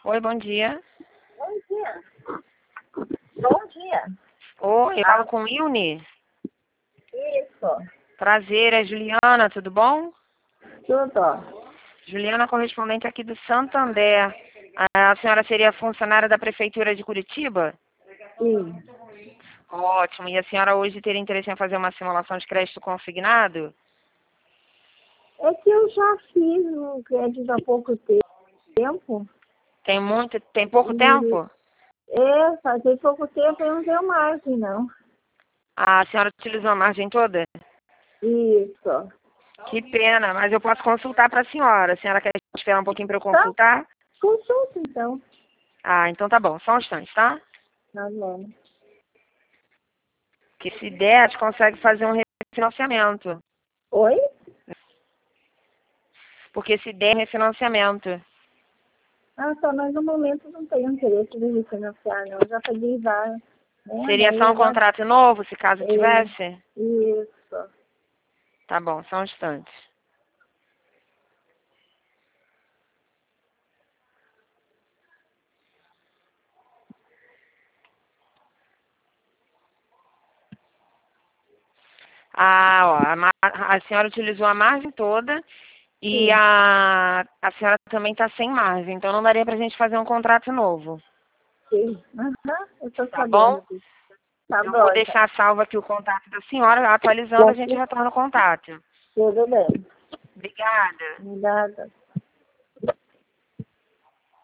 Oi, bom dia. Bom dia. Bom dia. Oi, eu falo com Ilne. Isso. Prazer, é Juliana, tudo bom? Tudo. Juliana, correspondente aqui do Santander. A senhora seria funcionária da Prefeitura de Curitiba? Sim. Ótimo. E a senhora hoje teria interesse em fazer uma simulação de crédito consignado? É que eu já fiz um crédito há pouco tempo. Tem pouco E tempo? fazia pouco tempo eu não deu margem, não. A senhora utilizou a margem toda? Isso. Que pena, mas eu posso consultar para a senhora. A senhora quer esperar um pouquinho para eu Tá, consultar? consulta então. Ah, então tá bom. Só um instante, tá? Tá bom. Que se der, a gente consegue fazer um refinanciamento. Oi? Porque se der refinanciamento. Ah, só, mas no momento não tenho interesse de refinanciar, não. Eu já paguei vários. Né? Seria Daí só um agora. contrato novo, se caso É, tivesse? isso. Tá bom, só um instante. A senhora utilizou a margem toda e Sim. a senhora também está sem margem, então não daria para a gente fazer um contrato novo. Sim. Aham, eu tô Tá bom? sabendo disso. Tá Eu vou bom, então. deixar salvo aqui o contato da senhora, atualizando a gente retorna o contato. Tudo bem. Obrigada. Obrigada.